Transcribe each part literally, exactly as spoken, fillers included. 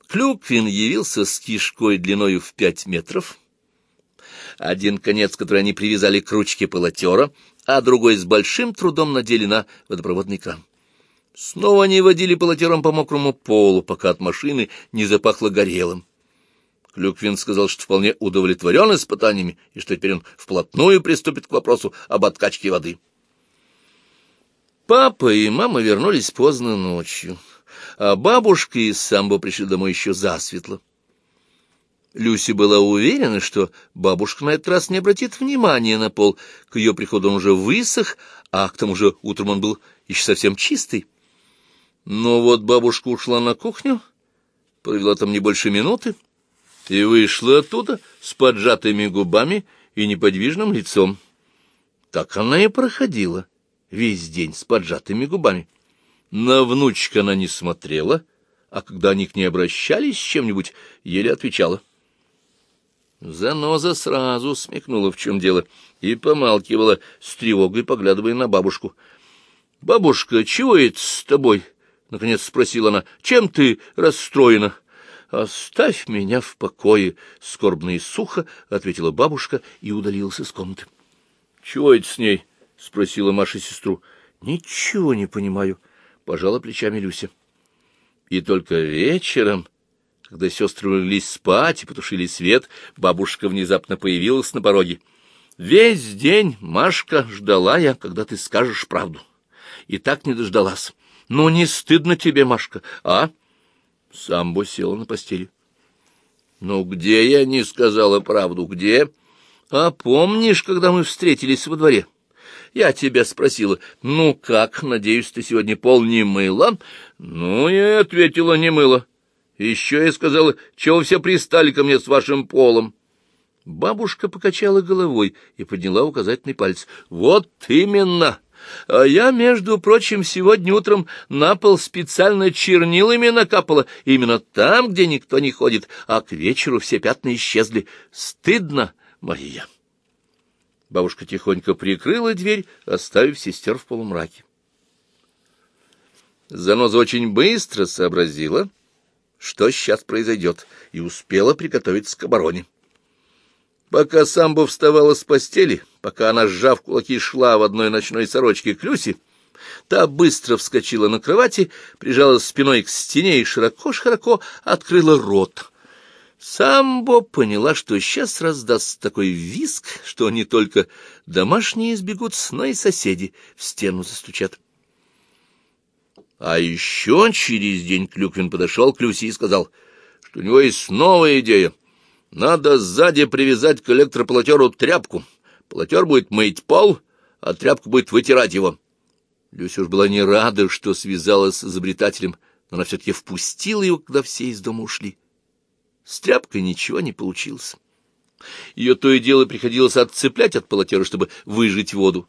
Клюквин явился с кишкой длиною в пять метров, один конец, который они привязали к ручке полотера, а другой с большим трудом надели на водопроводный кран. Снова они водили полотером по мокрому полу, пока от машины не запахло горелым. Клюквин сказал, что вполне удовлетворен испытаниями, и что теперь он вплотную приступит к вопросу об откачке воды. Папа и мама вернулись поздно ночью, а бабушка и Самбо пришли домой еще засветло. Люси была уверена, что бабушка на этот раз не обратит внимания на пол. К ее приходу он уже высох, а к тому же утром он был еще совсем чистый. Но вот бабушка ушла на кухню, провела там не больше минуты, и вышла оттуда с поджатыми губами и неподвижным лицом. Так она и проходила весь день с поджатыми губами. На внучек она не смотрела, а когда они к ней обращались с чем-нибудь, еле отвечала. Заноза сразу смекнула, в чем дело, и помалкивала, с тревогой поглядывая на бабушку. — Бабушка, чего это с тобой? — наконец спросила она. — Чем ты расстроена? — Оставь меня в покое, — скорбно и сухо ответила бабушка и удалилась из комнаты. — Чего это с ней? — спросила Маша сестру. — Ничего не понимаю, — пожала плечами Люся. И только вечером, когда сестры леглись спать и потушили свет, бабушка внезапно появилась на пороге. — Весь день, Машка, ждала я, когда ты скажешь правду. И так не дождалась. Ну, не стыдно тебе, Машка, а? Самбо села на постели. — Ну, где я не сказала правду, где? — А помнишь, когда мы встретились во дворе? Я тебя спросила, ну как, надеюсь, ты сегодня пол не мыла? Ну, я ответила, не мыла. Еще я сказала, чего вы все пристали ко мне с вашим полом? Бабушка покачала головой и подняла указательный палец. Вот именно! А я, между прочим, сегодня утром на пол специально чернилами накапала, именно там, где никто не ходит, а к вечеру все пятна исчезли. Стыдно, Мария. Бабушка тихонько прикрыла дверь, оставив сестер в полумраке. Заноза очень быстро сообразила, что сейчас произойдет, и успела приготовиться к обороне. Пока Самбо вставала с постели, пока она, сжав кулаки, шла в одной ночной сорочке к Люси, та быстро вскочила на кровати, прижалась спиной к стене и широко-широко открыла рот. Самбо поняла, что сейчас раздаст такой визг, что не только домашние сбегут, но и соседи в стену застучат. А еще через день Клюквин подошел к Люси и сказал, что у него есть новая идея. Надо сзади привязать к электрополотеру тряпку. Полотер будет мыть пол, а тряпка будет вытирать его. Люся уж была не рада, что связалась с изобретателем, но она все-таки впустила его, когда все из дома ушли. С тряпкой ничего не получилось. Ее то и дело приходилось отцеплять от полотера, чтобы выжать воду.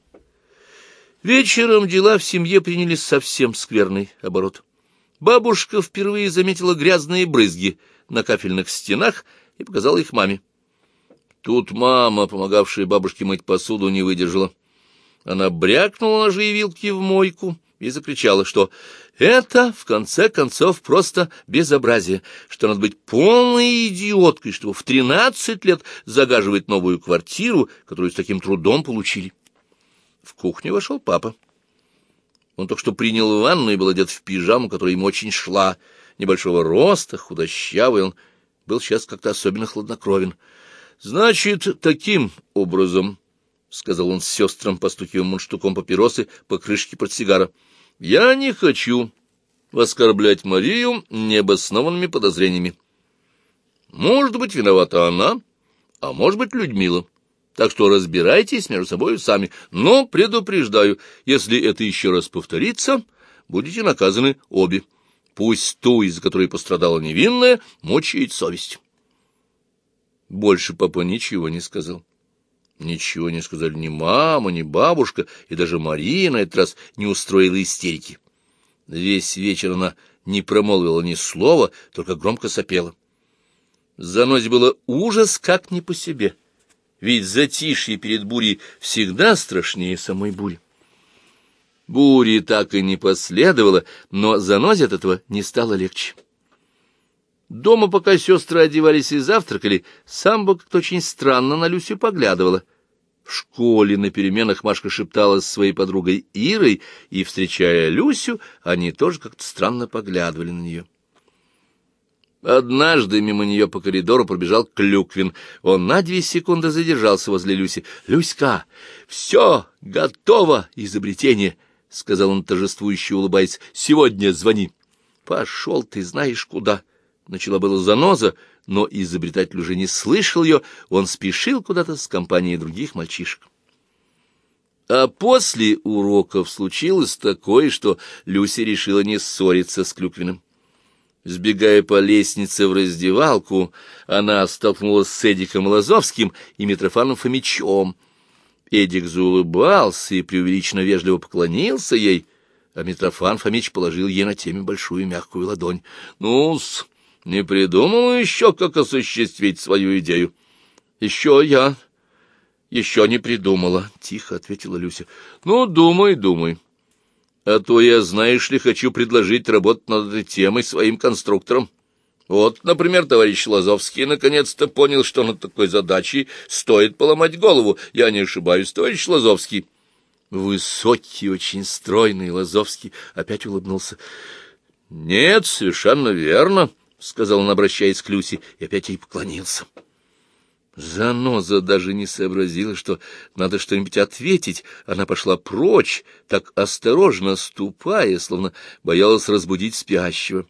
Вечером дела в семье приняли совсем скверный оборот. Бабушка впервые заметила грязные брызги на кафельных стенах и показала их маме. Тут мама, помогавшая бабушке мыть посуду, не выдержала. Она брякнула ножи и вилки в мойку и закричала, что это, в конце концов, просто безобразие, что надо быть полной идиоткой, чтобы в тринадцать лет загаживать новую квартиру, которую с таким трудом получили. В кухню вошел папа. Он только что принял ванну и был одет в пижаму, которая ему очень шла. Небольшого роста, худощавый, он был сейчас как-то особенно хладнокровен. — Значит, таким образом, — сказал он с сестрам, постукивая мундштуком папиросы по крышке портсигара, — я не хочу оскорблять Марию необоснованными подозрениями. Может быть, виновата она, а может быть, Людмила. Так что разбирайтесь между собой сами. Но предупреждаю, если это еще раз повторится, будете наказаны обе. Пусть ту, из-за которой пострадала невинная, мучает совесть. Больше папа ничего не сказал. Ничего не сказали ни мама, ни бабушка, и даже Мария на этот раз не устроила истерики. Весь вечер она не промолвила ни слова, только громко сопела. Занозе было ужас как не по себе. Ведь затишье перед бурей всегда страшнее самой бури. Бури так и не последовало, но Занозе от этого не стало легче. Дома, пока сестры одевались и завтракали, Самбо как-то очень странно на Люсю поглядывала. В школе на переменах Машка шепталась со своей подругой Ирой, и, встречая Люсю, они тоже как-то странно поглядывали на нее. Однажды мимо нее по коридору пробежал Клюквин. Он на две секунды задержался возле Люси. — Люська, все готово, изобретение, — сказал он торжествующе улыбаясь. — Сегодня звони. — Пошел ты знаешь куда. Начала было Заноза, но изобретатель уже не слышал ее, он спешил куда-то с компанией других мальчишек. А после уроков случилось такое, что Люся решила не ссориться с Клюквиным. Сбегая по лестнице в раздевалку, она столкнулась с Эдиком Лазовским и Митрофаном Фомичом. Эдик заулыбался и преувеличенно вежливо поклонился ей, а Митрофан Фомич положил ей на теме большую мягкую ладонь. — Ну-с, не придумал еще, как осуществить свою идею. — Еще я... еще не придумала, — тихо ответила Люся. — Ну, думай, думай. А то я, знаешь ли, хочу предложить работать над этой темой своим конструкторам. Вот, например, товарищ Лазовский наконец-то понял, что над такой задачей стоит поломать голову. Я не ошибаюсь, товарищ Лазовский. Высокий, очень стройный Лазовский опять улыбнулся. — Нет, совершенно верно, — сказал он, обращаясь к Люсе, и опять ей поклонился. Заноза даже не сообразила, что надо что-нибудь ответить. Она пошла прочь, так осторожно ступая, словно боялась разбудить спящего.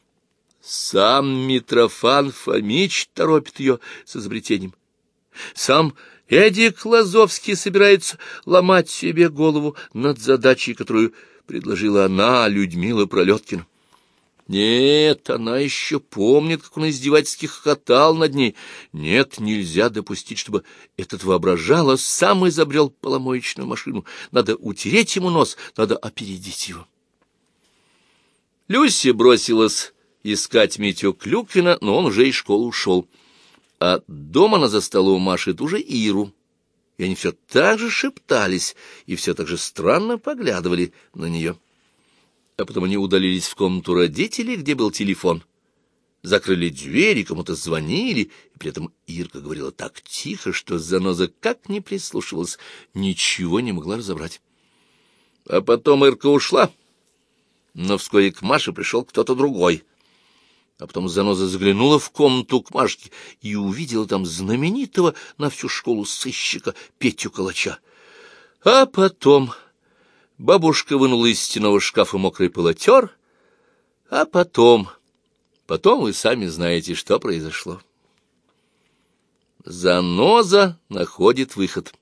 Сам Митрофан Фомич торопит ее с изобретением. Сам Эдик Лазовский собирается ломать себе голову над задачей, которую предложила она, Людмила Пролеткина. Нет, она еще помнит, как он издевательски хохотал над ней. Нет, нельзя допустить, чтобы этот воображало сам изобрел поломоечную машину. Надо утереть ему нос, надо опередить его. Люся бросилась искать Митю Клюквина, но он уже из школы ушел. А дома она застала у Маши ту же Иру. И они все так же шептались и все так же странно поглядывали на нее. А потом они удалились в комнату родителей, где был телефон. Закрыли двери, кому-то звонили, и при этом Ирка говорила так тихо, что Заноза как ни прислушивалась, ничего не могла разобрать. А потом Ирка ушла, но вскоре к Маше пришел кто-то другой. А потом Заноза заглянула в комнату к Машке и увидела там знаменитого на всю школу сыщика Петю Калача. А потом... Бабушка вынула из стенного шкафа мокрый полотер, а потом... Потом вы сами знаете, что произошло. Заноза находит выход.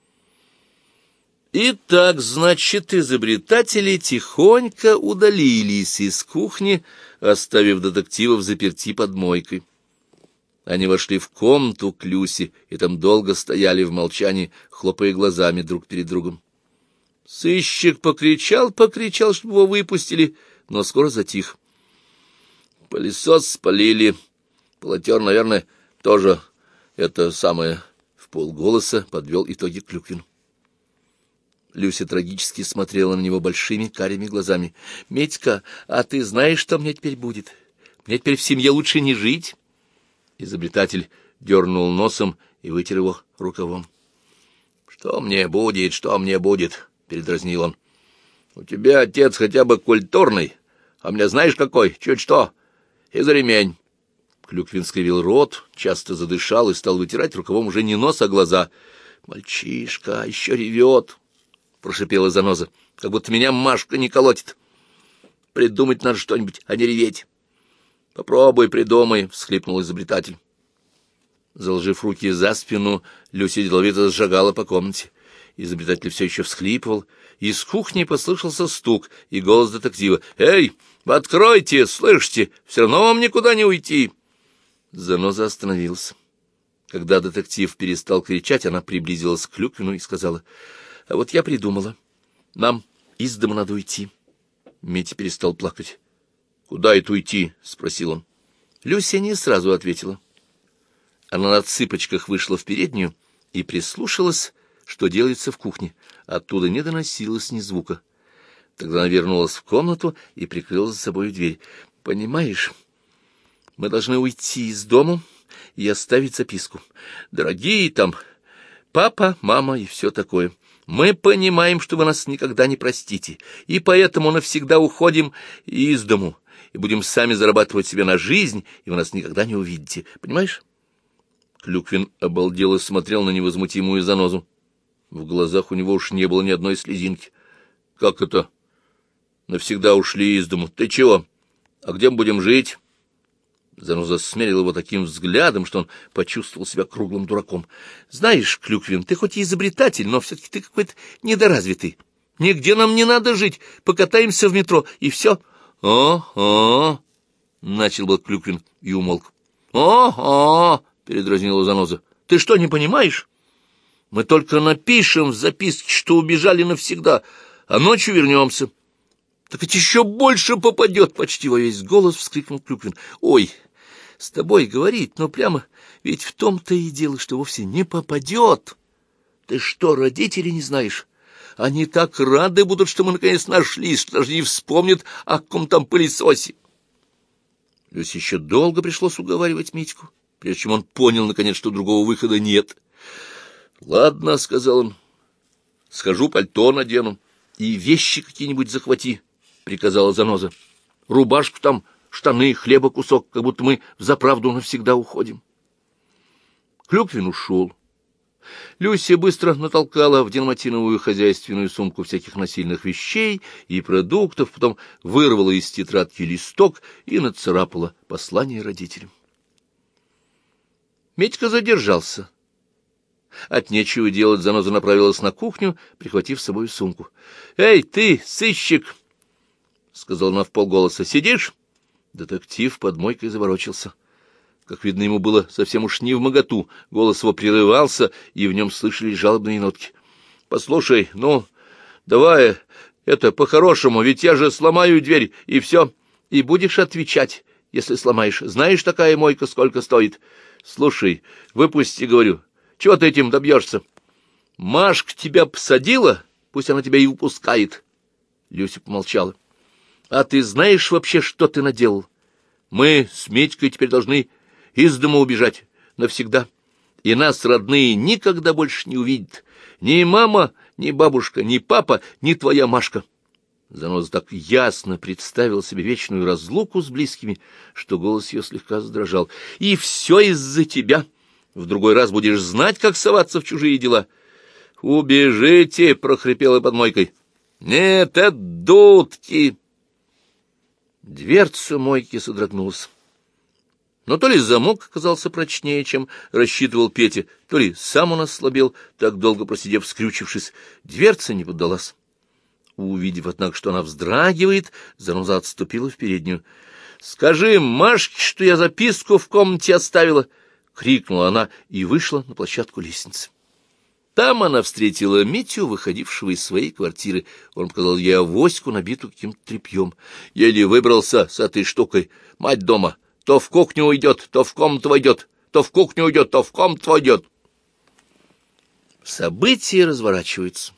Итак, значит, изобретатели тихонько удалились из кухни, оставив детектива взаперти под мойкой. Они вошли в комнату к Люсе и там долго стояли в молчании, хлопая глазами друг перед другом. Сыщик покричал, покричал, чтобы его выпустили, но скоро затих. Пылесос спалили, полотер, наверное, тоже это самое, в полголоса подвел итоги Клюквин. Люся трагически смотрела на него большими карими глазами. — Медька, а ты знаешь, что мне теперь будет? Мне теперь в семье лучше не жить. Изобретатель дернул носом и вытер его рукавом. — Что мне будет, что мне будет? — передразнил он. — У тебя отец хотя бы культурный, а у меня знаешь какой, чуть что, и за ремень. Клюквин скривил рот, часто задышал и стал вытирать рукавом уже не нос, а глаза. — Мальчишка еще ревет, — прошипела Заноза, — как будто меня Машка не колотит. Придумать надо что-нибудь, а не реветь. — Попробуй, придумай, — всхлипнул изобретатель. Заложив руки за спину, Люся деловито зашагала по комнате. Изобретатель все еще всхлипывал. Из кухни послышался стук и голос детектива. — Эй, откройте, слышите, все равно вам никуда не уйти. Заноза остановился. Когда детектив перестал кричать, она приблизилась к Клюквину и сказала: — А вот я придумала. Нам из дома надо уйти. Митя перестал плакать. — Куда это уйти? — спросил он. Люся не сразу ответила. Она на цыпочках вышла в переднюю и прислушалась, что делается в кухне. Оттуда не доносилось ни звука. Тогда она вернулась в комнату и прикрыла за собой дверь. — Понимаешь, Мы должны уйти из дому и оставить записку. Дорогие там папа, мама и все такое. Мы понимаем, что вы нас никогда не простите, и поэтому навсегда уходим из дому и будем сами зарабатывать себе на жизнь, и вы нас никогда не увидите. Понимаешь? Клюквин обалдело смотрел на невозмутимую занозу. В глазах у него уж не было ни одной слезинки. — Как это? Навсегда ушли из дому? Ты чего? А где мы будем жить? Заноза смерил его таким взглядом, что он почувствовал себя круглым дураком. — Знаешь, Клюквин, ты хоть и изобретатель, но все-таки ты какой-то недоразвитый. Нигде нам не надо жить, покатаемся в метро, и все. — О-о! — начал был Клюквин и умолк. — О-о! — передразнил его Заноза. — Ты что, не понимаешь? Мы только напишем в записке, что убежали навсегда, а ночью вернемся. — Так ведь еще больше попадет! — почти во весь голос вскрикнул Клюквин. — Ой, с тобой говорить, но прямо ведь в том-то и дело, что вовсе не попадет. Ты что, родителей не знаешь? Они так рады будут, что мы наконец нашлись, что даже не вспомнят о каком там пылесосе. Люсе еще долго пришлось уговаривать Митьку, прежде чем он понял, наконец, что другого выхода нет. — Ладно, — сказал он, — схожу, пальто надену. — И вещи какие-нибудь захвати, — приказала Заноза. — Рубашку там, штаны, хлеба кусок, как будто мы взаправду навсегда уходим. Клюквин ушел. Люся быстро натолкала в дерматиновую хозяйственную сумку всяких насильных вещей и продуктов, потом вырвала из тетрадки листок и нацарапала послание родителям. Митька задержался. От нечего делать Заноза направилась на кухню, прихватив с собой сумку. — Эй, ты, сыщик! — сказала она вполголоса. — Сидишь? Детектив под мойкой заворочился. Как видно, ему было совсем уж невмоготу. Голос его прерывался, и в нем слышались жалобные нотки. — Послушай, ну, давай это по-хорошему, ведь я же сломаю дверь, и все. И будешь отвечать, если сломаешь. Знаешь, такая мойка сколько стоит? Слушай, выпусти, говорю. Чего ты этим добьешься? Машка тебя посадила, пусть она тебя и выпускает. Люся помолчала. А ты знаешь вообще, что ты наделал? Мы с Митькой теперь должны из дома убежать навсегда, и нас родные никогда больше не увидят. Ни мама, ни бабушка, ни папа, ни твоя Машка. Заноза так ясно представил себе вечную разлуку с близкими, что голос ее слегка задрожал. И все из-за тебя. В другой раз будешь знать, как соваться в чужие дела. — Убежите! — прохрипела под мойкой. — Нет, это дудки! Дверца мойки содрогнулась. Но то ли замок оказался прочнее, чем рассчитывал Петя, то ли сам он ослабел, так долго просидев скрючившись. Дверца не поддалась. Увидев, однако, что она вздрагивает, Заноза отступила в переднюю. — Скажи Машке, что я записку в комнате оставила! — крикнула она и вышла на площадку лестницы. Там она встретила Митю, выходившего из своей квартиры. Он показал ей авоську, набитую каким-то тряпьем. Еле выбрался с этой штукой. Мать дома. То в кухню уйдет, то в комнату войдет, то в кухню уйдет, то в комнату войдет. События разворачиваются.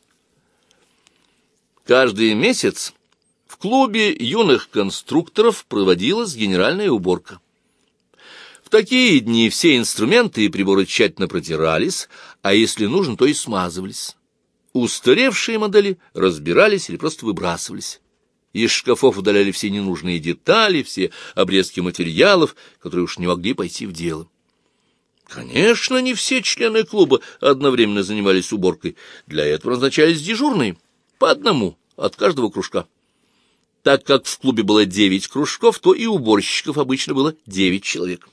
Каждый месяц в клубе юных конструкторов проводилась генеральная уборка. В такие дни все инструменты и приборы тщательно протирались, а если нужно, то и смазывались. Устаревшие модели разбирались или просто выбрасывались. Из шкафов удаляли все ненужные детали, все обрезки материалов, которые уж не могли пойти в дело. Конечно, не все члены клуба одновременно занимались уборкой. Для этого назначались дежурные, по одному от каждого кружка. Так как в клубе было девять кружков, то и уборщиков обычно было девять человек.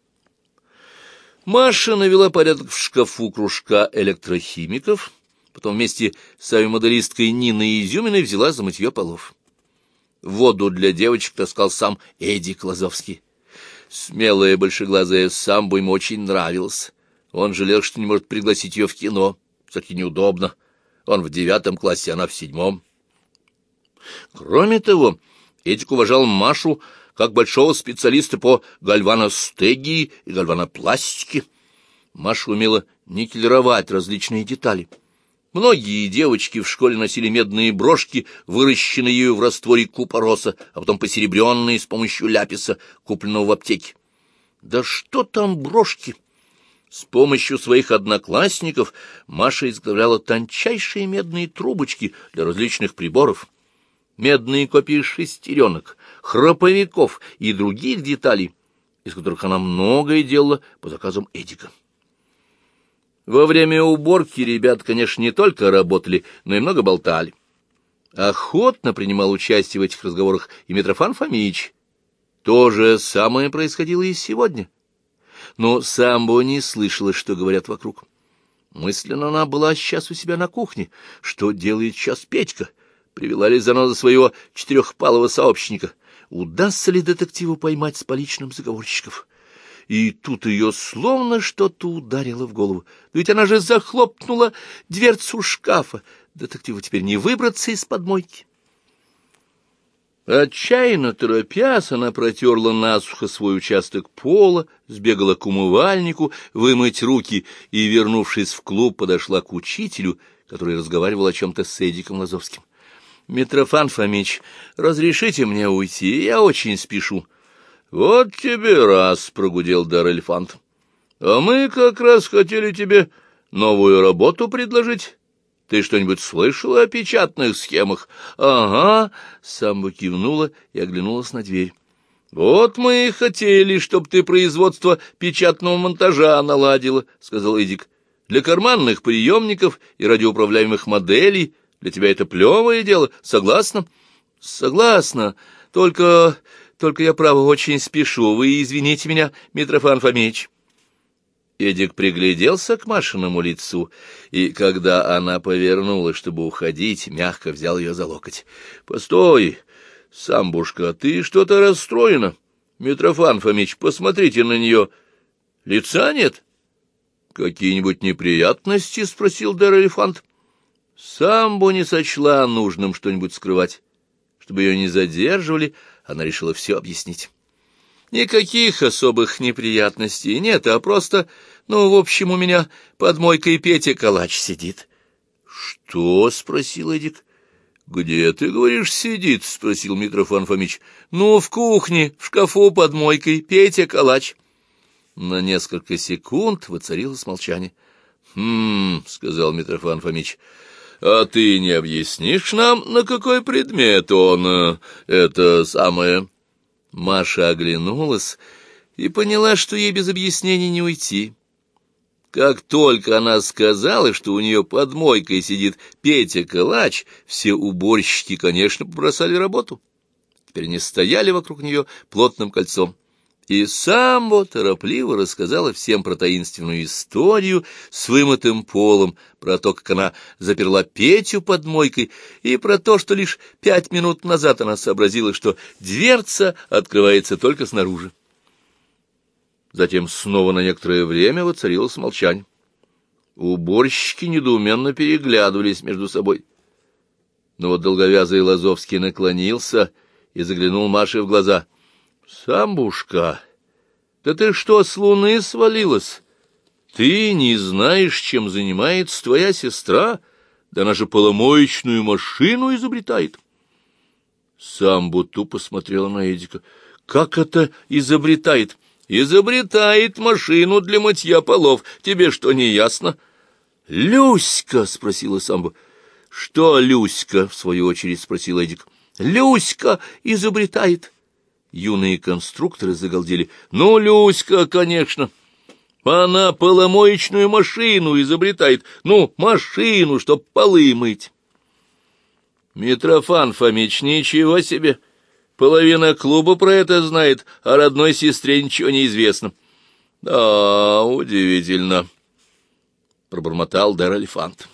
Маша навела порядок в шкафу кружка электрохимиков, потом вместе с авиамоделисткой Ниной Изюминой взяла за мытье полов. Воду для девочек таскал сам Эдик Лазовский. Смелая большеглазая самбо ему очень нравилась. Он жалел, что не может пригласить ее в кино. Все-таки неудобно. Он в девятом классе, она в седьмом. Кроме того, Эдик уважал Машу как большого специалиста по гальваностегии и гальванопластике. Маша умела никелировать различные детали. Многие девочки в школе носили медные брошки, выращенные ею в растворе купороса, а потом посеребренные с помощью ляписа, купленного в аптеке. Да что там брошки! С помощью своих одноклассников Маша изготовляла тончайшие медные трубочки для различных приборов, медные копии шестеренок, храповиков и других деталей, из которых она многое делала по заказам Эдика. Во время уборки ребят, конечно, не только работали, но и много болтали. Охотно принимал участие в этих разговорах и Митрофан Фомич. То же самое происходило и сегодня. Но Самбо не слышала, что говорят вокруг. Мысленно она была сейчас у себя на кухне. Что делает сейчас Петька? Привела ли заноза своего четырехпалого сообщника? Удастся ли детективу поймать с поличным заговорщиков? И тут ее словно что-то ударило в голову. Ведь она же захлопнула дверцу шкафа. Детективу теперь не выбраться из подмойки. Отчаянно торопясь, она протерла насухо свой участок пола, сбегала к умывальнику, вымыть руки и, вернувшись в клуб, подошла к учителю, который разговаривал о чем-то с Эдиком Лазовским. — Митрофан Фомич, разрешите мне уйти? Я очень спешу. — Вот тебе раз, — прогудел Дар-Эльфант. — А мы как раз хотели тебе новую работу предложить. Ты что-нибудь слышала о печатных схемах? — Ага, — Самбо кивнула и оглянулась на дверь. — Вот мы и хотели, чтоб ты производство печатного монтажа наладила, — сказал Эдик. — Для карманных приемников и радиоуправляемых моделей. Для тебя это плевое дело. Согласна? — Согласна. Только... только я, право, очень спешу. Вы извините меня, Митрофан Фомич. Эдик пригляделся к Машиному лицу, и, когда она повернулась, чтобы уходить, мягко взял ее за локоть. — Постой, Самбушка, ты что-то расстроена. Митрофан Фомич, посмотрите на нее. Лица нет? — Какие-нибудь неприятности? — спросил Дар-Элефант. Самбо не сочла нужным что-нибудь скрывать. Чтобы ее не задерживали, она решила все объяснить. Никаких особых неприятностей нет, а просто, ну, в общем, у меня под мойкой Петя Калач сидит. — Что? — спросил Эдик. — Где, ты говоришь, сидит? — спросил Митрофан Фомич. — Ну, в кухне, в шкафу под мойкой, Петя Калач. На несколько секунд воцарилось молчание. — Хм, — сказал Митрофан Фомич, — а ты не объяснишь нам, на какой предмет он, это самое... Маша оглянулась и поняла, что ей без объяснений не уйти. Как только она сказала, что у нее под мойкой сидит Петя Калач, все уборщики, конечно, побросали работу. Теперь они стояли вокруг нее плотным кольцом. И Самбо торопливо рассказала всем про таинственную историю с вымытым полом, про то, как она заперла Петю под мойкой, и про то, что лишь пять минут назад она сообразила, что дверца открывается только снаружи. Затем снова на некоторое время воцарилось молчание. Уборщики недоуменно переглядывались между собой. Но вот долговязый Лазовский наклонился и заглянул Маше в глаза. — Самбушка, да ты что, с луны свалилась? Ты не знаешь, чем занимается твоя сестра? Да она же поломоечную машину изобретает. Самбу тупо смотрела на Эдика. — Как это изобретает? — Изобретает машину для мытья полов. Тебе что, не ясно? — Люська, — спросила Самбо. — Что Люська? — в свою очередь спросил Эдик. — Люська изобретает. Юные конструкторы загалдели. — Ну, Люська, конечно. Она поломоечную машину изобретает. Ну, машину, чтоб полы мыть. Митрофан Фомич, ничего себе. Половина клуба про это знает, а родной сестре ничего не известно. — Да, удивительно, — пробормотал Дар-Элефант.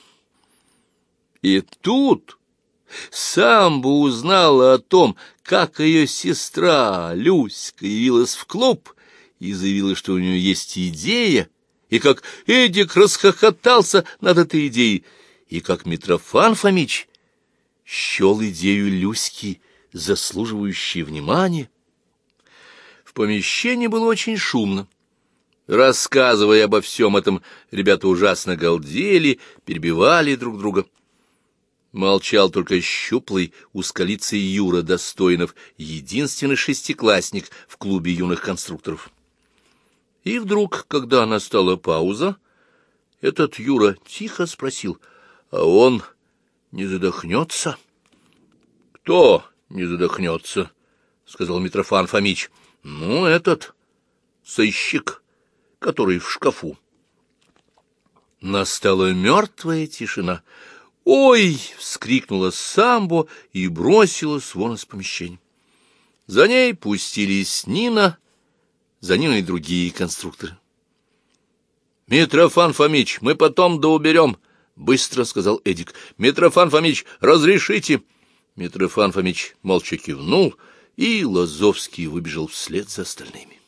И тут Самбо узнала о том, как ее сестра Люська явилась в клуб и заявила, что у нее есть идея, и как Эдик расхохотался над этой идеей, и как Митрофан Фомич счел идею Люськи заслуживающей внимания. В помещении было очень шумно. Рассказывая обо всем этом, ребята ужасно галдели, перебивали друг друга. Молчал только щуплый, узколицый Юра Достоинов, единственный шестиклассник в клубе юных конструкторов. И вдруг, когда настала пауза, этот Юра тихо спросил: «А он не задохнется?» «Кто не задохнется?» — сказал Митрофан Фомич. «Ну, этот сыщик, который в шкафу». Настала мертвая тишина. «Ой!» — вскрикнула Самбо и бросилась вон из помещения. За ней пустились Нина, за Ниной другие конструкторы. «Митрофан Фомич, мы потом доуберем», — быстро сказал Эдик. «Митрофан Фомич, разрешите?» Митрофан Фомич молча кивнул, и Лазовский выбежал вслед за остальными.